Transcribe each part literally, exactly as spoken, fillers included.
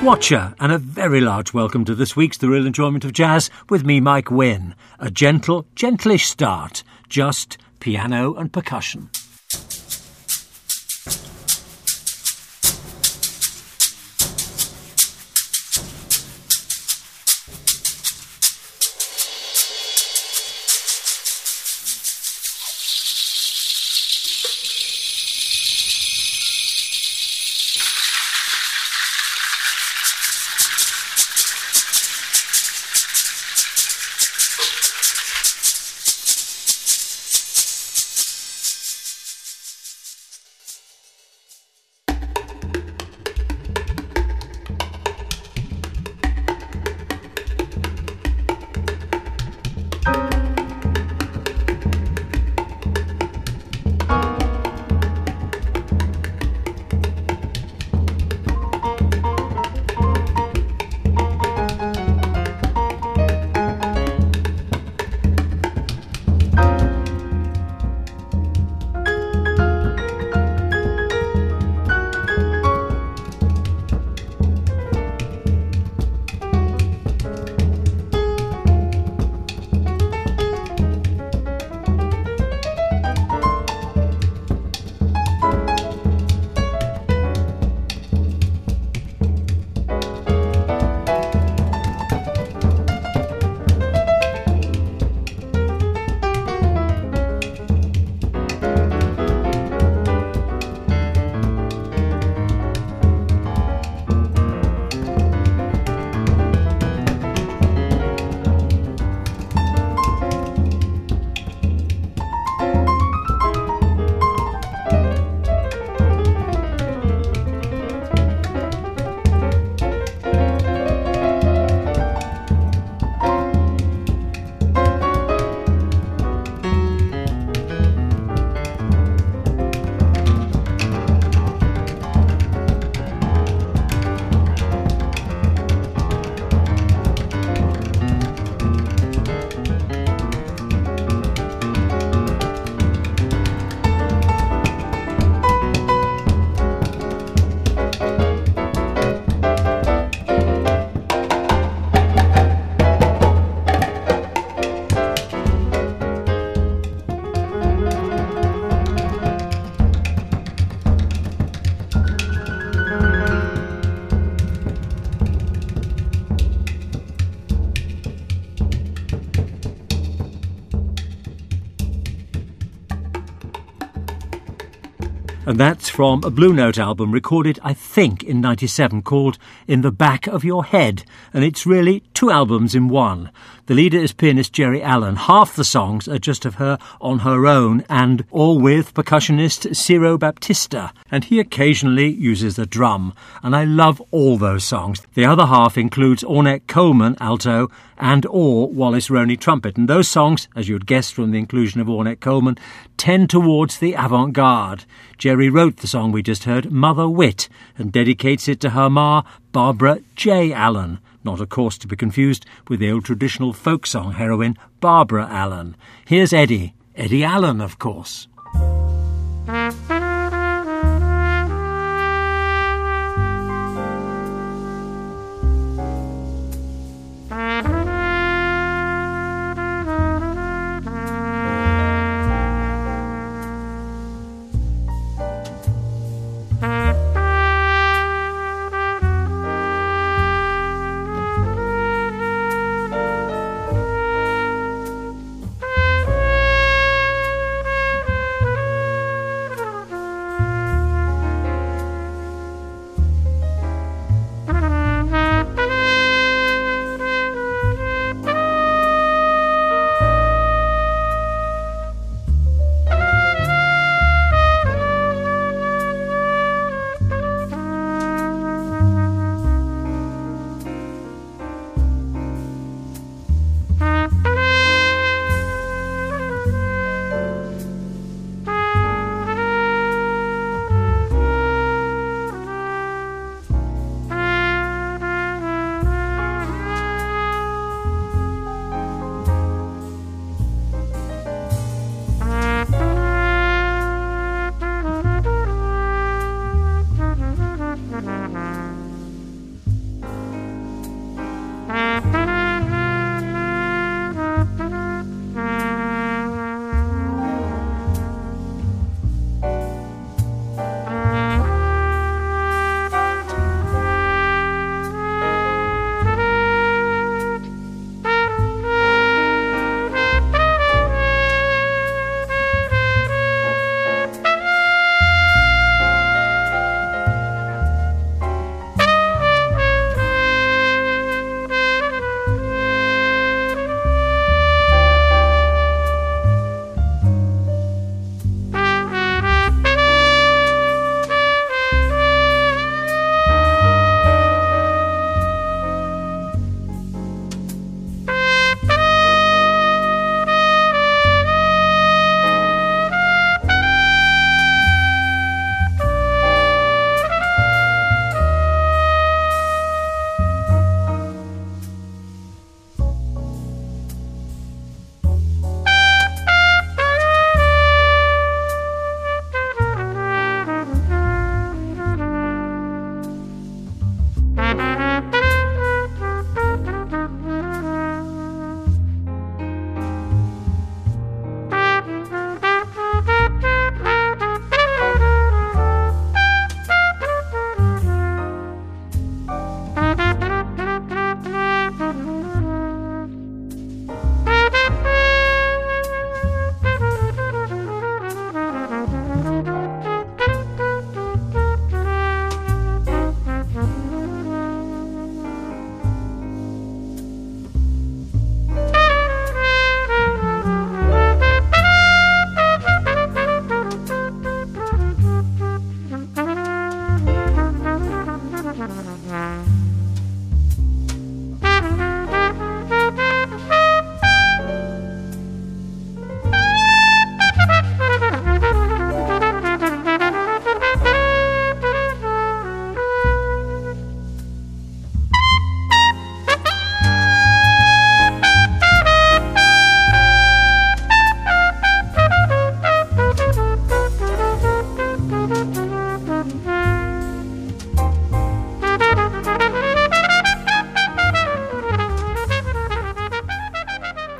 Watcher, and a very large welcome to this week's The Real Enjoyment of Jazz with me, Mike Wynne. A gentle, gentlish start, just piano and percussion. And that's from a Blue Note album recorded, I think, in ninety-seven, called In the Back of Your Head. And it's really two albums in one. The leader is pianist Geri Allen. Half the songs are just of her on her own, and all with percussionist Ciro Baptista. And he occasionally uses the drum. And I love all those songs. The other half includes Ornette Coleman, alto, and or Wallace Roney, trumpet. And those songs, as you'd guess from the inclusion of Ornette Coleman, tend towards the avant-garde. Geri wrote the song we just heard, Mother Wit, and dedicates it to her ma, Barbara J. Allen. Not, of course, to be confused with the old traditional folk song heroine, Barbara Allen. Here's Eddie. Eddie Allen, of course.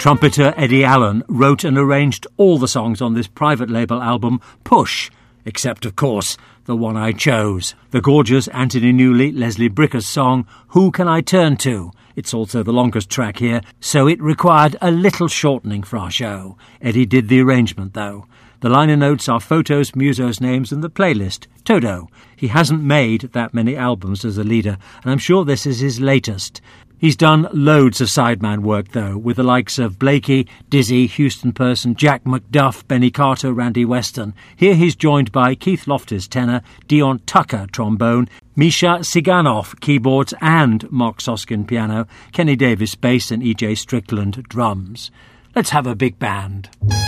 Trumpeter Eddie Allen wrote and arranged all the songs on this private label album, Push, except, of course, the one I chose, the gorgeous Anthony Newley, Leslie Bricker's song, Who Can I Turn To? It's also the longest track here, so it required a little shortening for our show. Eddie did the arrangement, though. The liner notes are photos, musos' names and the playlist, Todo. He hasn't made that many albums as a leader, and I'm sure this is his latest. He's done loads of sideman work, though, with the likes of Blakey, Dizzy, Houston Person, Jack McDuff, Benny Carter, Randy Weston. Here he's joined by Keith Loftus, tenor, Dion Tucker, trombone, Misha Siganov, keyboards and Mark Soskin, piano, Kenny Davis, bass and E J Strickland, drums. Let's have a big band.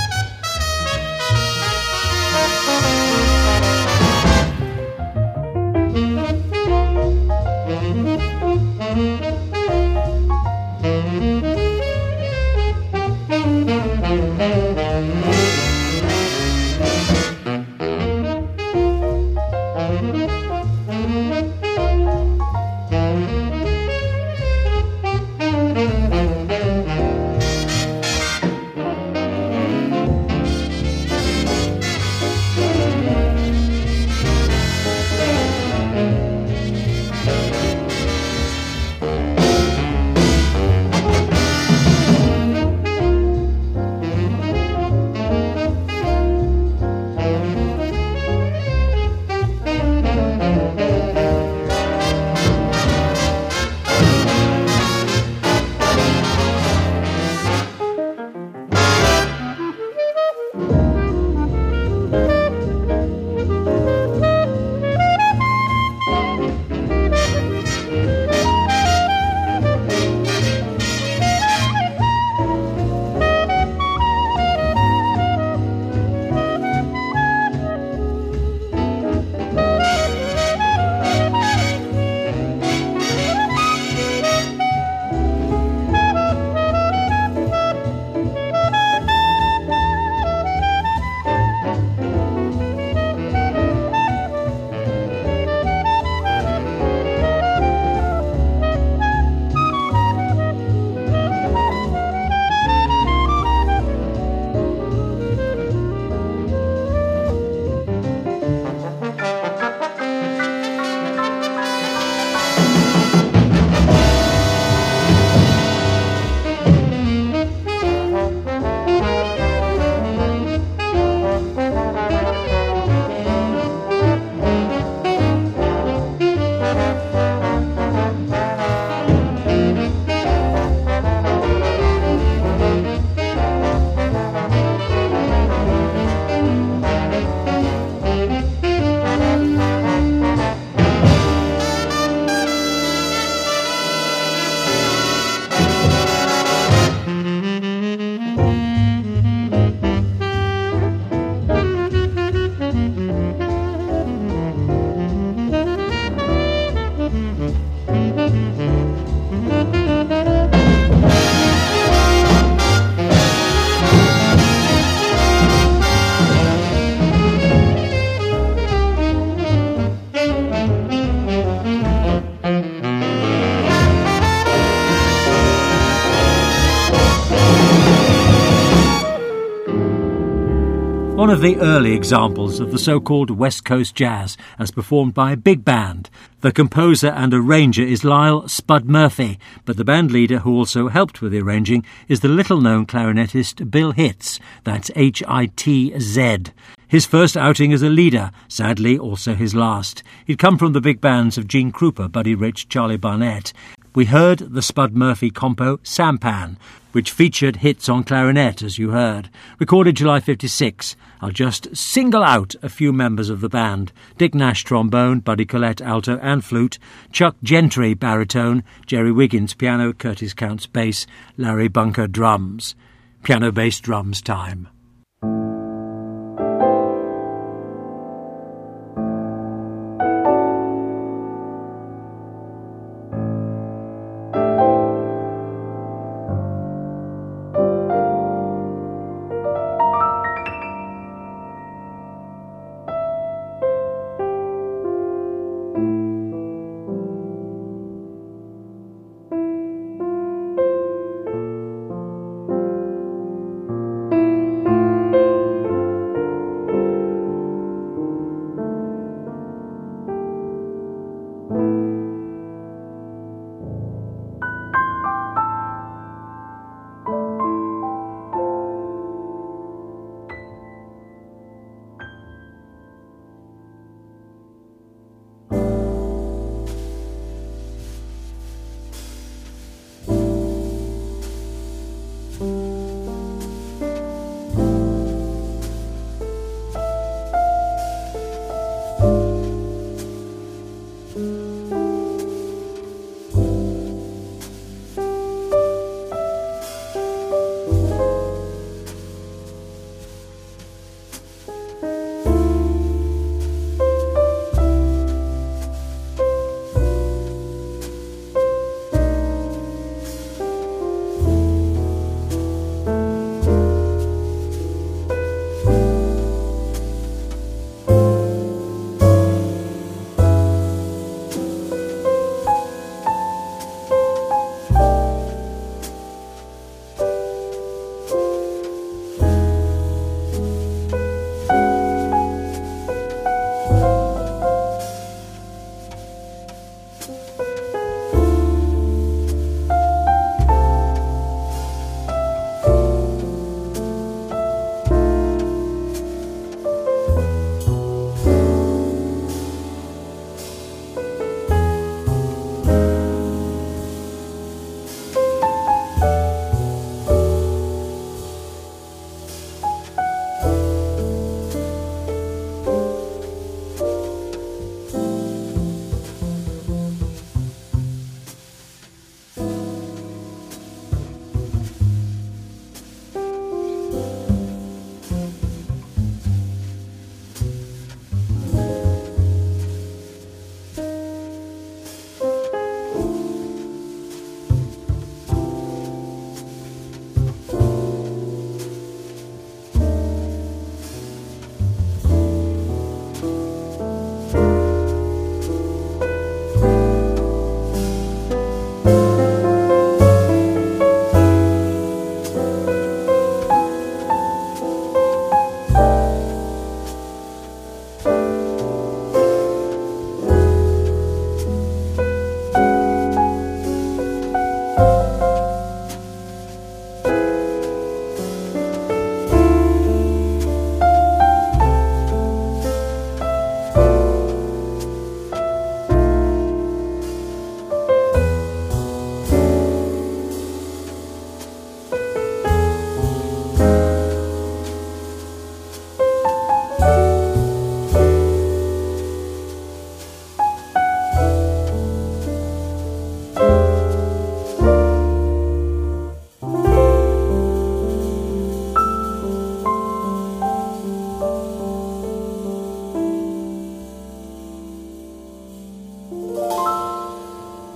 One of the early examples of the so-called West Coast jazz as performed by a big band. The composer and arranger is Lyle Spud Murphy, but the band leader who also helped with the arranging is the little-known clarinetist Bill Hitz, that's H I T Z. His first outing as a leader, sadly also his last. He'd come from the big bands of Gene Krupa, Buddy Rich, Charlie Barnett. We heard the Spud Murphy compo Sampan, which featured Hitz on clarinet, as you heard. Recorded July fifty-six. I'll just single out a few members of the band. Dick Nash, trombone, Buddy Collette, alto and flute, Chuck Gentry, baritone, Jerry Wiggins, piano, Curtis Counts, bass, Larry Bunker, drums. Piano, bass, drums time.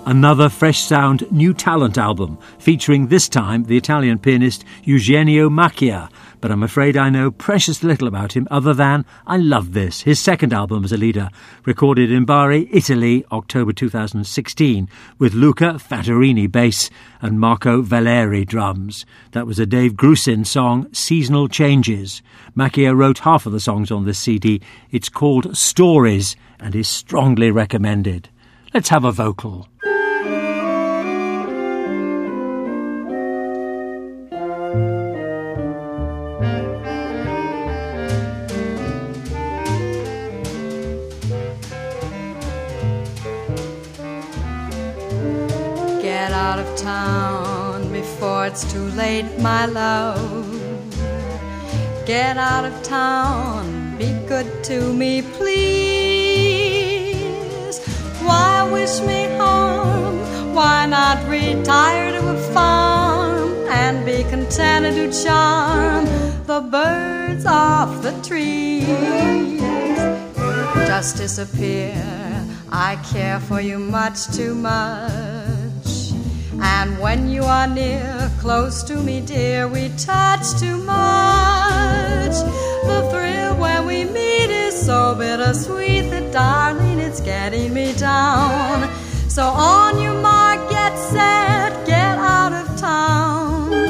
Another fresh sound, new talent album, featuring this time the Italian pianist Eugenio Macchia. But I'm afraid I know precious little about him other than I love this, his second album as a leader, recorded in Bari, Italy, October two thousand sixteen, with Luca Fattorini bass and Marco Valeri drums. That was a Dave Grusin song, Seasonal Changes. Macchia wrote half of the songs on this C D. It's called Stories and is strongly recommended. Let's have a vocal. Get out of town before it's too late, my love. Get out of town, be good to me, please. Why wish me harm? Why not retire to a farm and be contented to charm the birds off the trees? Just disappear, I care for you much too much. And when you are near, close to me, dear, we touch too much. The thrill when we meet is so bittersweet that, darling, it's getting me down. So on your mark, get set, get out of town.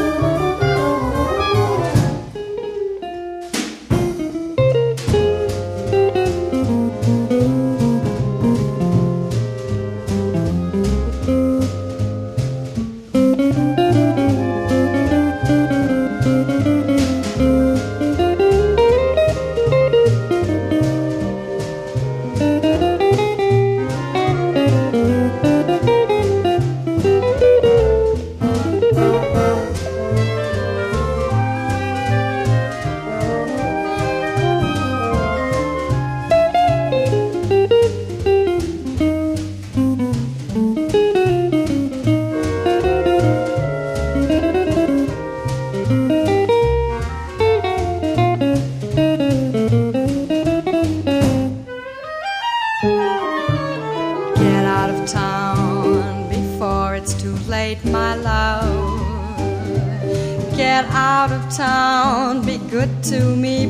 Out of town, be good to me,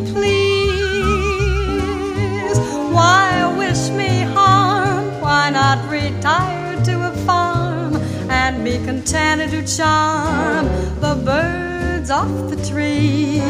please. Why wish me harm? Why not retire to a farm and be contented to charm the birds off the trees?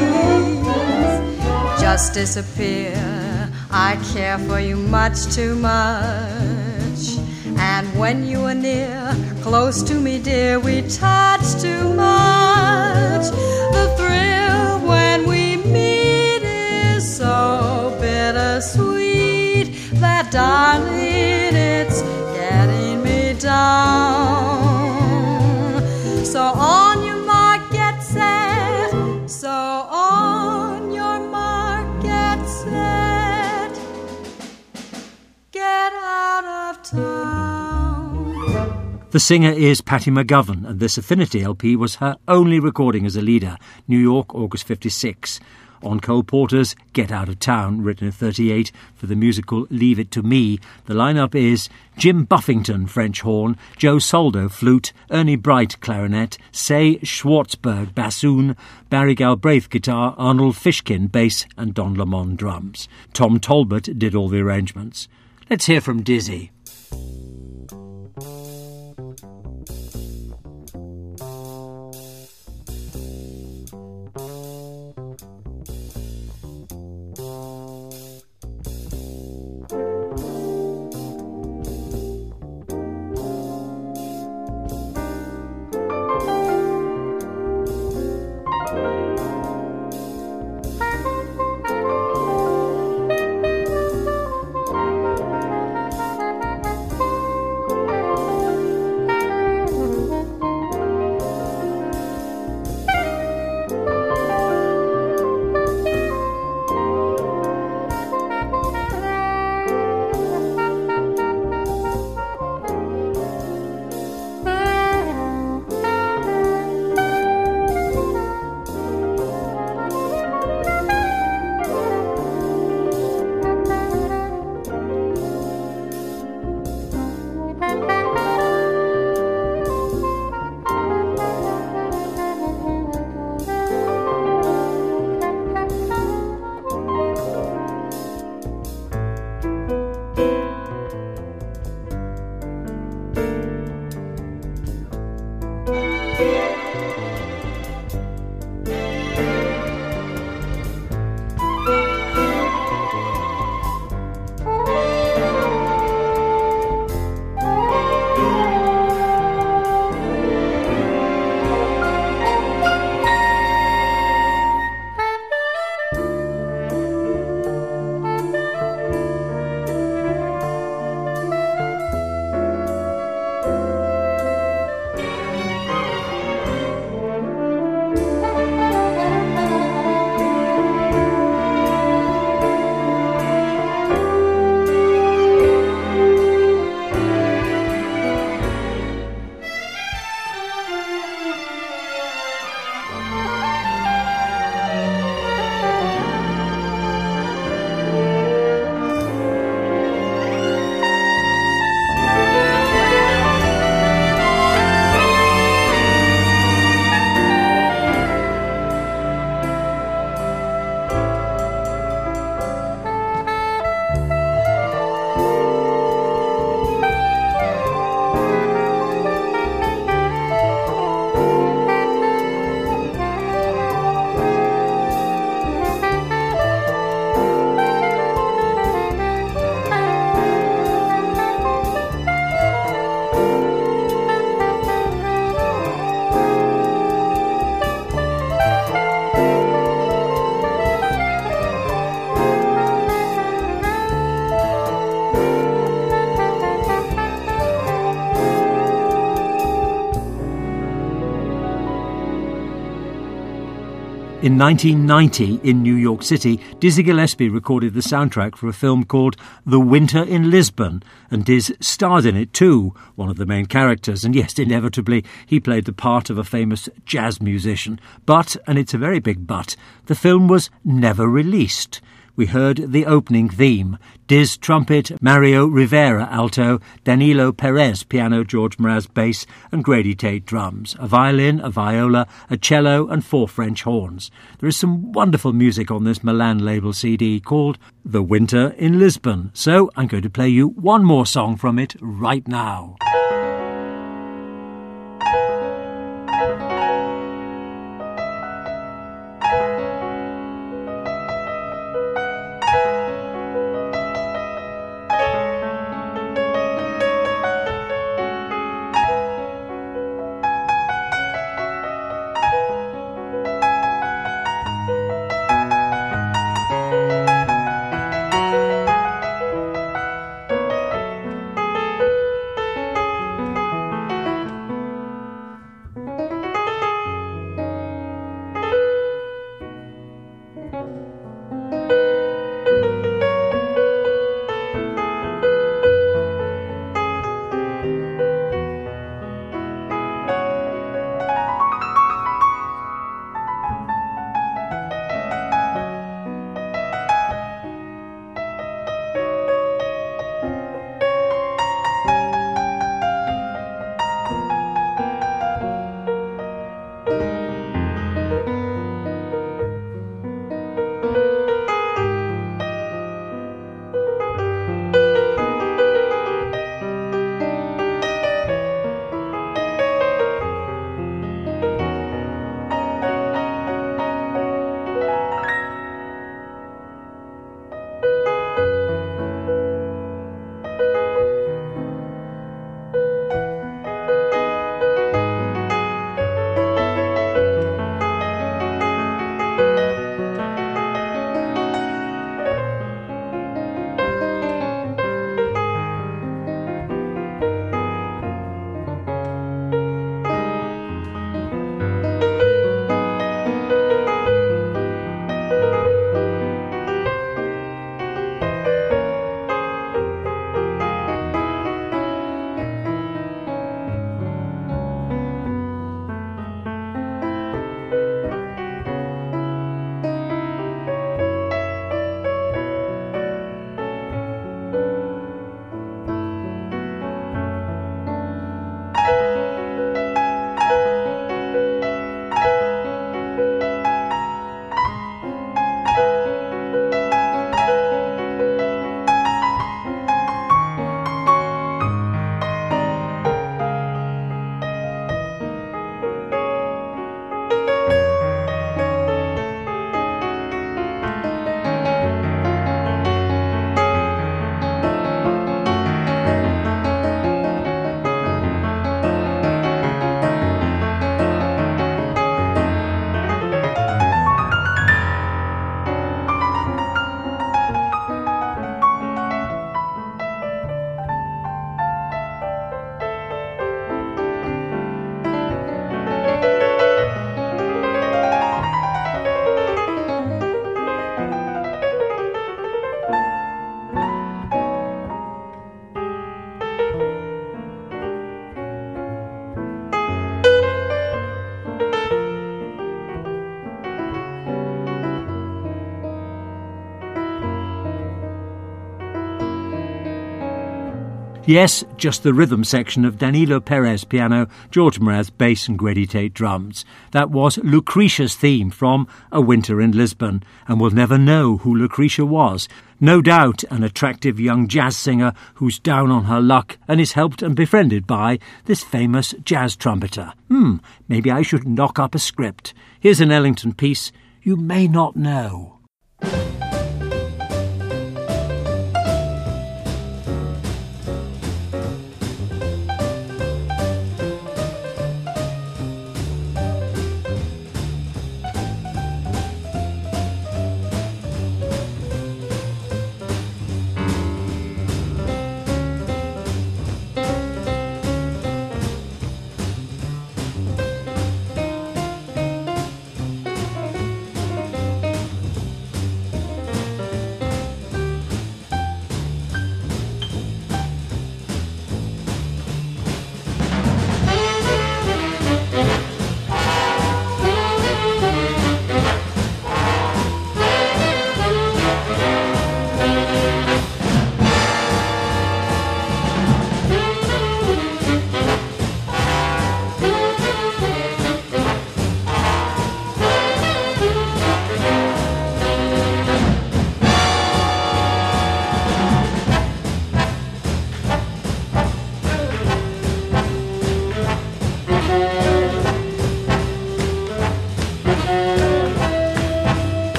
Just disappear, I care for you much too much. And when you are near, close to me, dear, we touch too much. The thrill when we meet is so bittersweet that, darling, it's getting me down. So on your mark, get set. So on your mark, get set. Get out of town. The singer is Patti McGovern, and this Affinity L P was her only recording as a leader, New York, August fifty-six. On Cole Porter's Get Out of Town, written in thirty-eight for the musical Leave It to Me, the lineup is Jim Buffington, French horn, Joe Soldo, flute, Ernie Bright, clarinet, Say Schwartzberg, bassoon, Barry Galbraith, guitar, Arnold Fishkin, bass, and Don Lemon, drums. Tom Talbot did all the arrangements. Let's hear from Dizzy. In nineteen ninety, in New York City, Dizzy Gillespie recorded the soundtrack for a film called The Winter in Lisbon, and Diz starred in it too, one of the main characters, and yes, inevitably, he played the part of a famous jazz musician. But, and it's a very big but, the film was never released. We heard the opening theme, Diz trumpet, Mario Rivera alto, Danilo Perez piano, George Mraz bass and Grady Tate drums, a violin, a viola, a cello and four French horns. There is some wonderful music on this Milan label C D called The Winter in Lisbon, so I'm going to play you one more song from it right now. Yes, just the rhythm section of Danilo Perez piano, George Mraz bass and Grady Tate drums. That was Lucretia's theme from A Winter in Lisbon, and we'll never know who Lucretia was. No doubt an attractive young jazz singer who's down on her luck and is helped and befriended by this famous jazz trumpeter. Hmm, maybe I should knock up a script. Here's an Ellington piece, You May Not Know.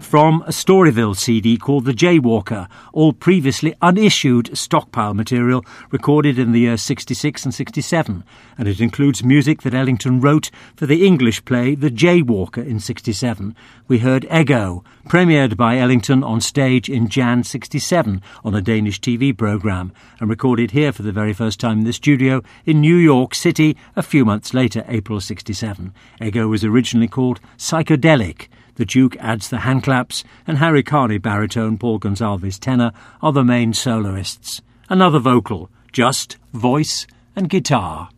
from a Storyville C D called The Jaywalker, all previously unissued stockpile material recorded in the years sixty-six and sixty-seven, and it includes music that Ellington wrote for the English play The Jaywalker in sixty-seven. We heard Ego, premiered by Ellington on stage in January sixty-seven on a Danish T V programme, and recorded here for the very first time in the studio in New York City a few months later, April sixty-seven. Ego was originally called Psychedelic. The Duke adds the handclaps, and Harry Carney baritone, Paul Gonsalves tenor are the main soloists. Another vocal, just voice and guitar.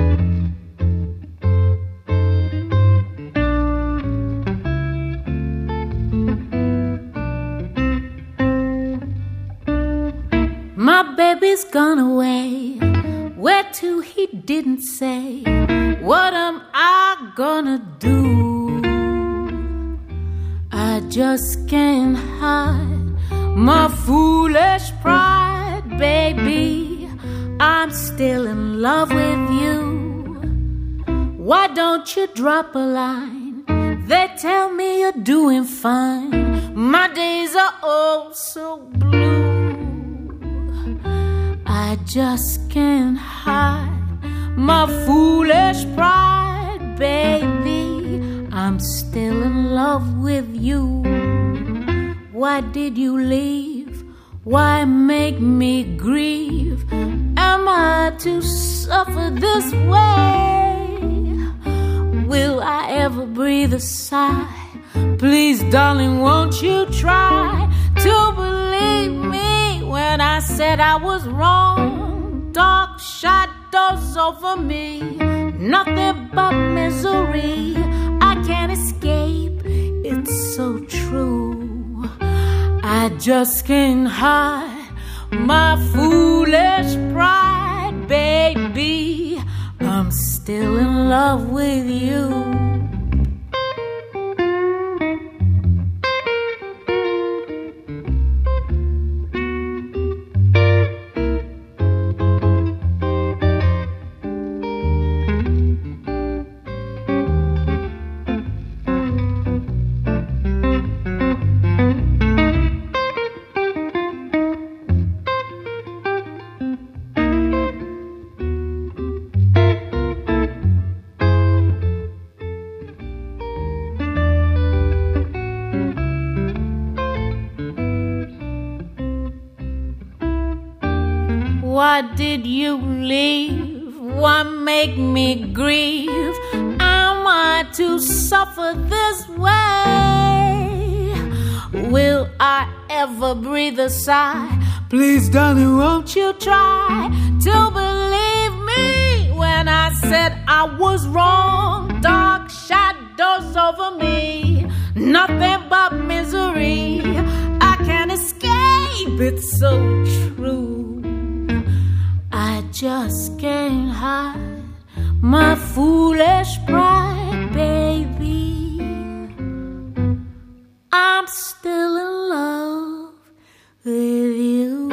My baby's gone away. Where to he didn't say. What am I gonna do? I just can't hide my foolish pride, baby. I'm still in love with you. Why don't you drop a line? They tell me you're doing fine. My days are oh so blue. I just can't hide my foolish pride, baby. I'm still in love with you. Why did you leave? Why make me grieve? Am I to suffer this way? Will I ever breathe a sigh? Please, darling, won't you try to believe me when I said I was wrong? Dark shadows over me, nothing but misery. I can't escape, it's so true. I just can't hide my foolish pride, baby. I'm still in love with you. Why did you leave? Why make me grieve? Am I to suffer this way? Will I ever breathe a sigh? Please, darling, won't you try to believe me when I said I was wrong? Dark shadows over me, nothing but misery. I can't escape, it's so true. I just can't hide my foolish pride, baby. I'm still in love with you.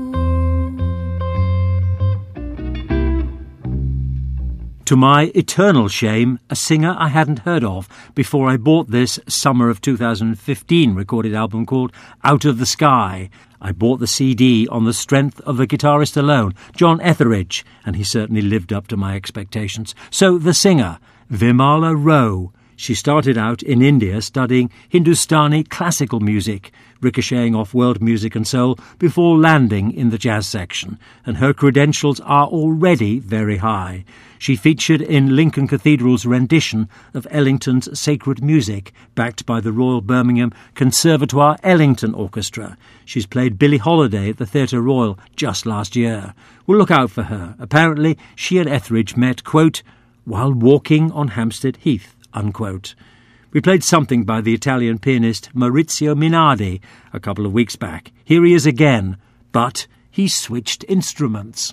To my eternal shame, a singer I hadn't heard of before I bought this summer of two thousand fifteen recorded album called Out of the Sky. I bought the C D on the strength of the guitarist alone, John Etheridge, and he certainly lived up to my expectations. So the singer, Vimala Rao. She started out in India studying Hindustani classical music, ricocheting off world music and soul before landing in the jazz section, and her credentials are already very high. She featured in Lincoln Cathedral's rendition of Ellington's Sacred Music, backed by the Royal Birmingham Conservatoire Ellington Orchestra. She's played Billie Holiday at the Theatre Royal just last year. We'll look out for her. Apparently, she and Etheridge met, quote, while walking on Hampstead Heath, unquote. We played something by the Italian pianist Maurizio Minardi a couple of weeks back. Here he is again, but he switched instruments.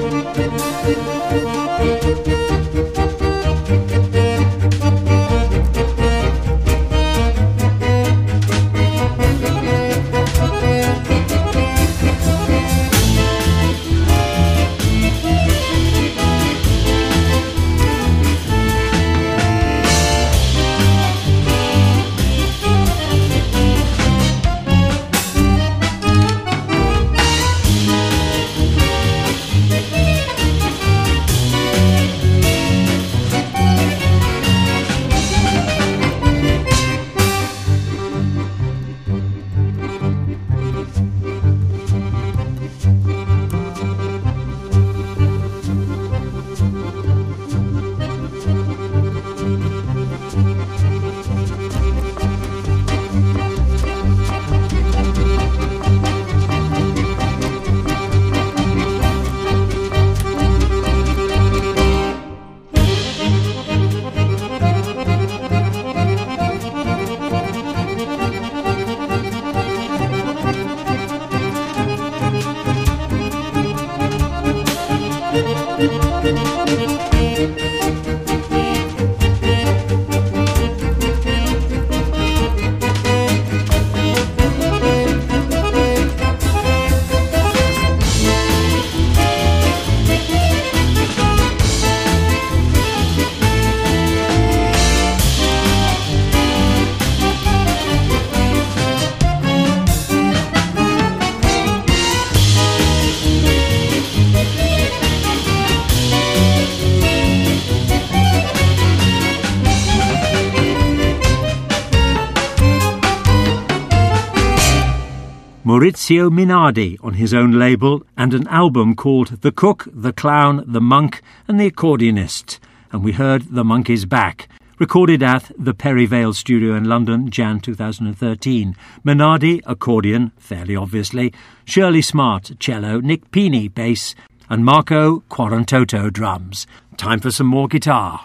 Maurizio Minardi on his own label, and an album called The Cook, The Clown, The Monk and The Accordionist. And we heard The Monk Is Back, recorded at the Perivale studio in London, January two thousand thirteen. Minardi, accordion, fairly obviously, Shirley Smart, cello, Nick Pini, bass, and Marco Quarantotto, drums. Time for some more guitar.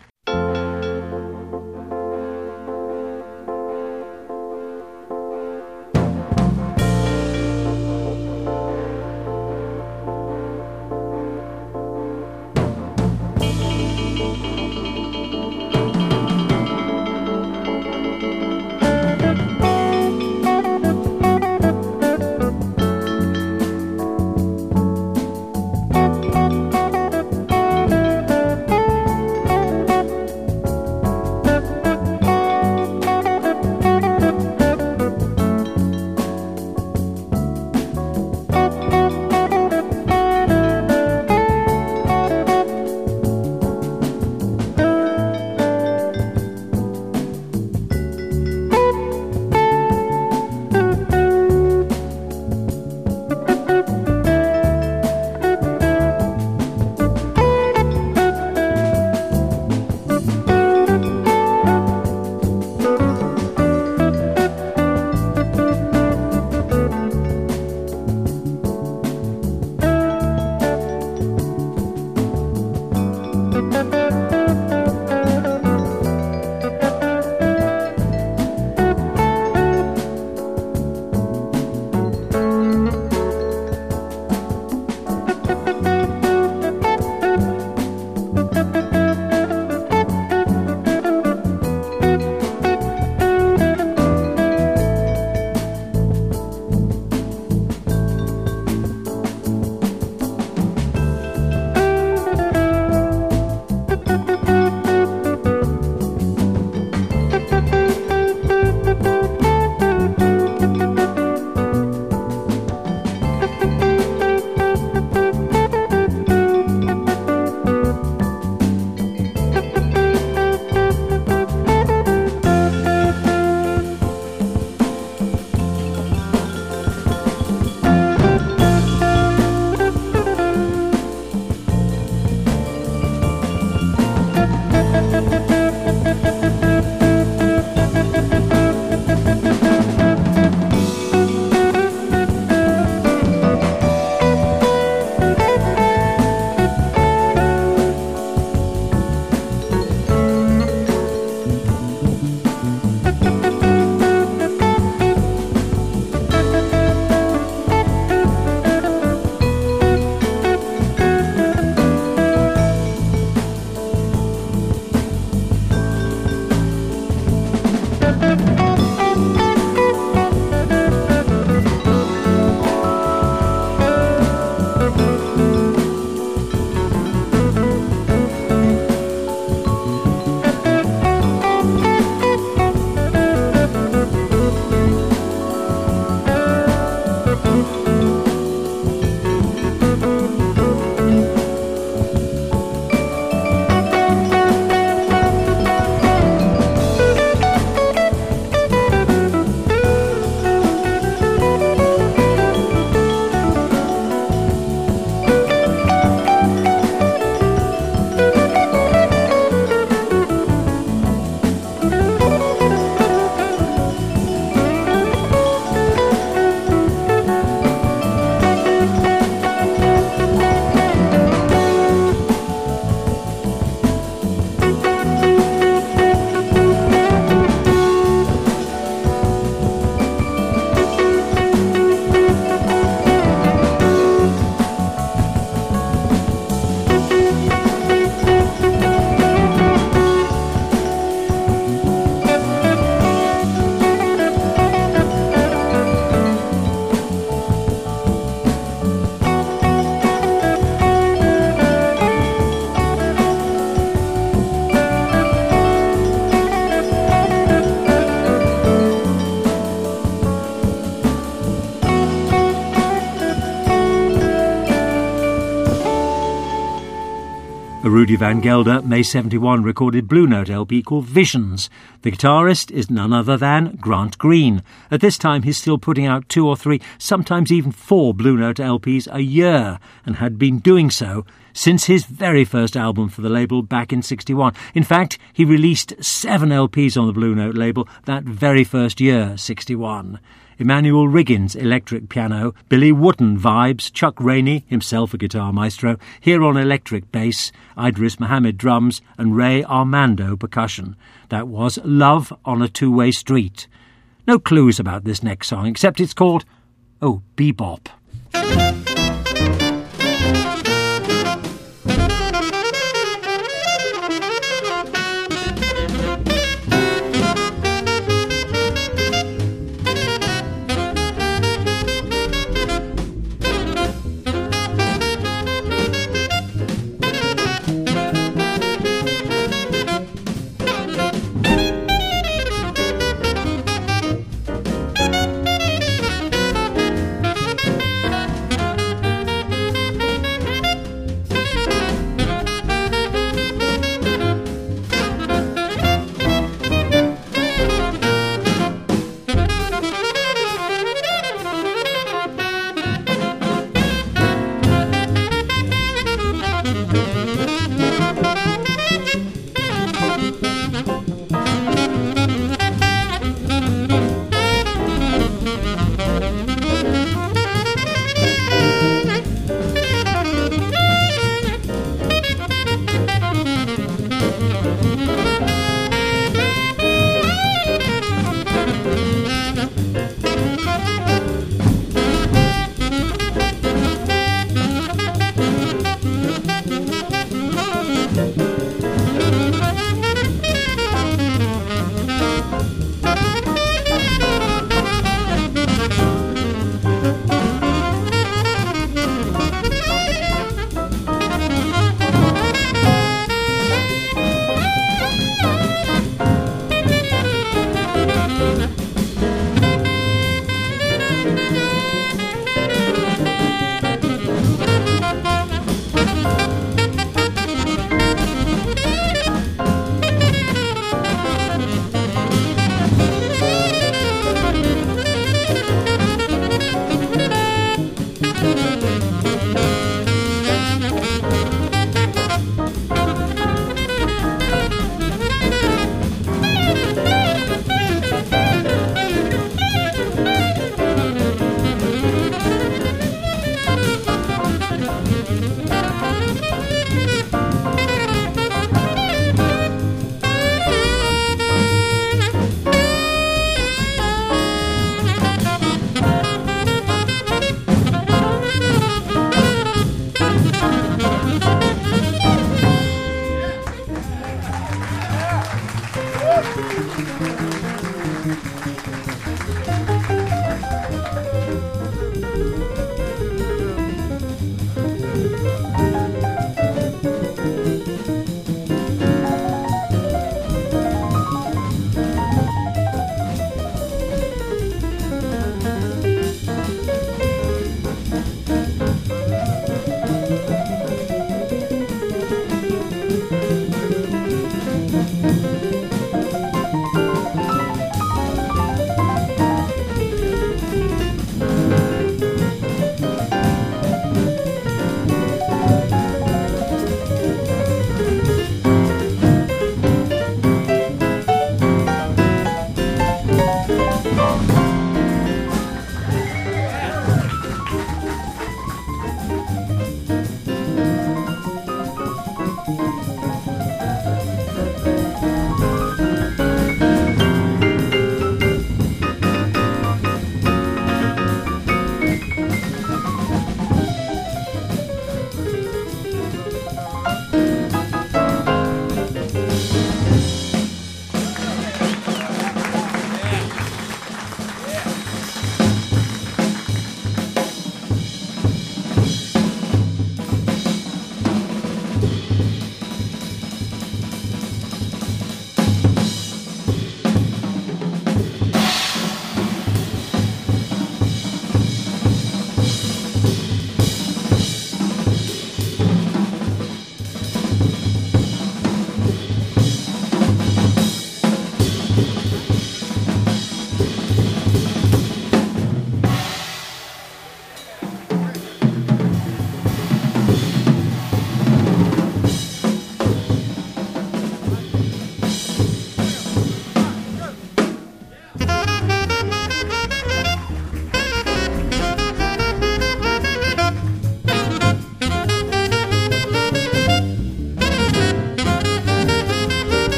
A Rudy Van Gelder, May seventy-one, recorded Blue Note L P called Visions. The guitarist is none other than Grant Green. At this time, he's still putting out two or three, sometimes even four Blue Note L Ps a year, and had been doing so since his very first album for the label back in sixty-one. In fact, he released seven L Ps on the Blue Note label that very first year, sixty-one. Emmanuel Riggins, electric piano, Billy Wooten, vibes, Chuck Rainey, himself a guitar maestro, here on electric bass, Idris Muhammad, drums, and Ray Armando, percussion. That was Love on a Two-Way Street. No clues about this next song, except it's called, oh, Bebop.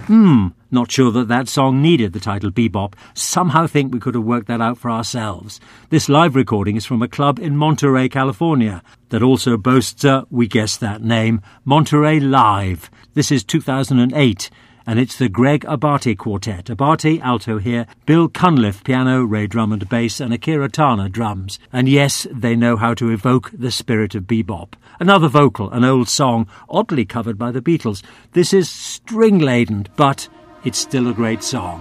Hmm, not sure that that song needed the title Bebop. Somehow think we could have worked that out for ourselves. This live recording is from a club in Monterey, California, that also boasts a, we guessed that name, Monterey Live. This is two thousand eight, and it's the Greg Abate Quartet. Abate, alto here, Bill Cunliffe, piano, Ray Drummond, bass, and Akira Tana, drums. And yes, they know how to evoke the spirit of bebop. Another vocal, an old song, oddly covered by the Beatles. This is string-laden, but it's still a great song.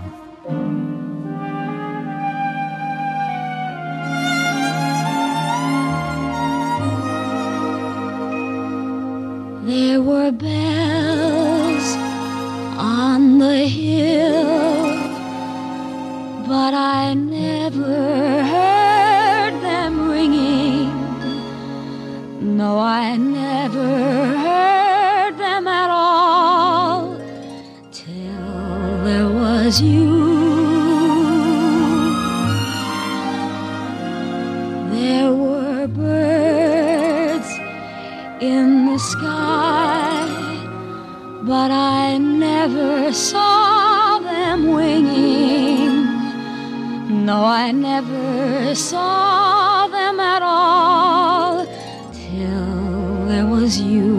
There were bells on the hill, but I never heard them ringing. No, I never heard them at all till there was you. There were birds in the sky, but I never saw them winging. No, I never saw them at all till there was you.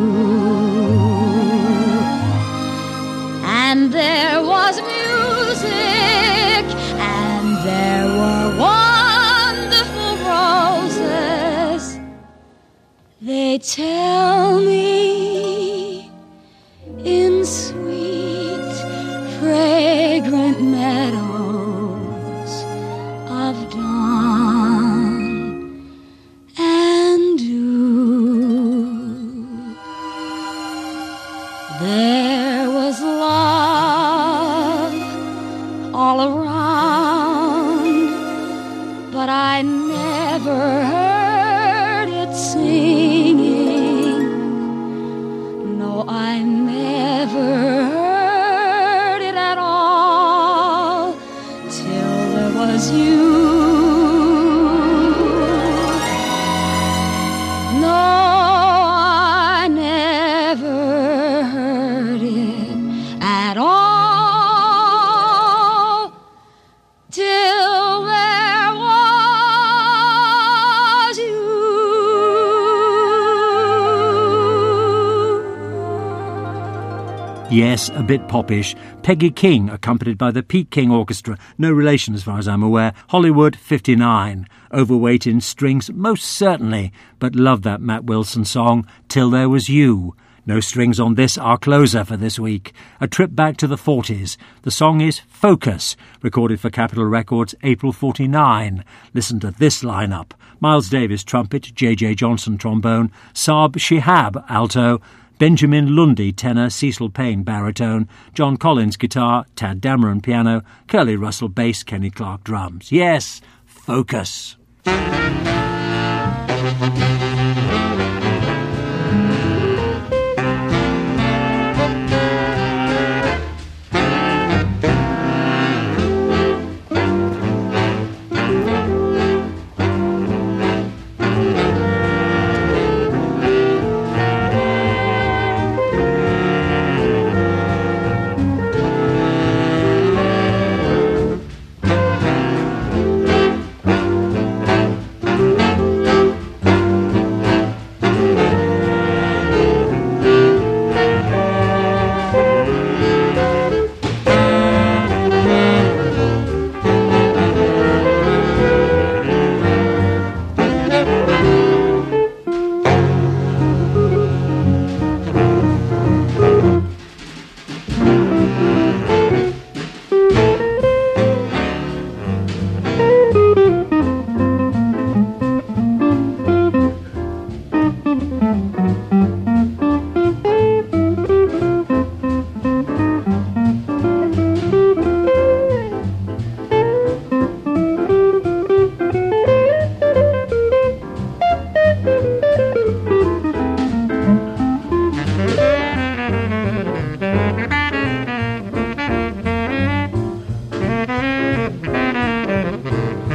And there was music, and there were wonderful roses. They tell me in sweet, fragrant meadows of dawn and dew, there was love all around, but I never heard it singing. No, I never heard it at all till there was you. No, I never heard it at all till there was you. Yes, a bit popish. Peggy King, accompanied by the Pete King Orchestra. No relation as far as I'm aware. Hollywood, fifty-nine. Overweight in strings, most certainly. But love that Matt Wilson song, Till There Was You. No strings on this, our closer for this week. A trip back to the forties. The song is Focus, recorded for Capitol Records April forty-nine. Listen to this lineup. Miles Davis, trumpet, J J Johnson, trombone, Saab Shihab, alto, Benjamin Lundy, tenor, Cecil Payne, baritone, John Collins, guitar, Tad Dameron, piano, Curly Russell, bass, Kenny Clark, drums. Yes, Focus.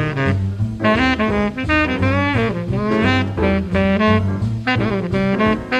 Thank you.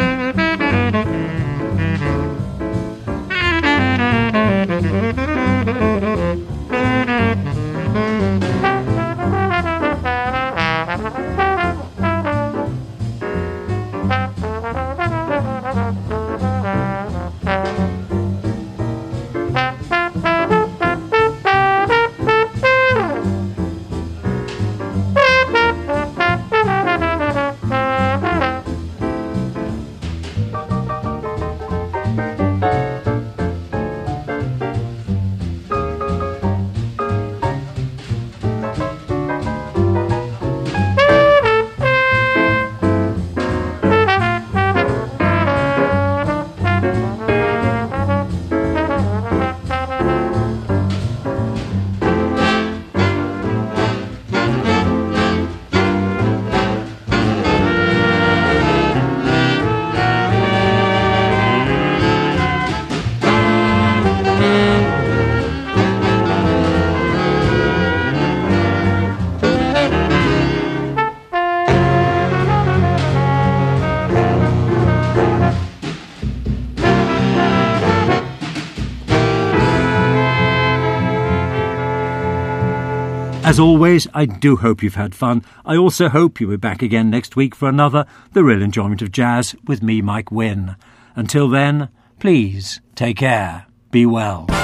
As always, I do hope you've had fun. I also hope you'll be back again next week for another The Real Enjoyment of Jazz with me, Mike Wynne. Until then, please take care. Be well.